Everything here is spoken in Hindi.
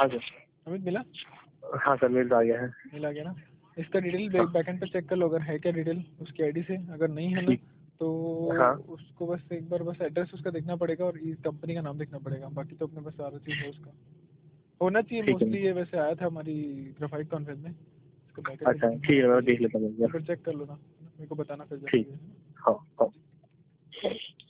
हाँ सर। अमित मिला? हाँ सर, मेल आ गया है। मिल आ गया ना? इसका डिटेल हाँ। बैकएंड पे चेक कर लो, अगर है क्या डिटेल उसकी आईडी से। अगर नहीं है ना ठीक। तो हाँ उसको बस एक बार बस एड्रेस उसका देखना पड़ेगा और इस कंपनी का नाम देखना पड़ेगा, बाकी तो अपने पास सारा चीज़ है उसका। होना चाहिए ठीक है। मोस्टली, ये वैसे आया था हमारी ग्राफाइट कॉन्फ्रेंस में, इसका बैकएंड अच्छा डिटेल ठीक है, होना मैं चाहिए। देख लेता हूँ। एक बार चेक कर लो ना, मेरे को बताना फिर जब ठीक। भी है। हाँ हाँ।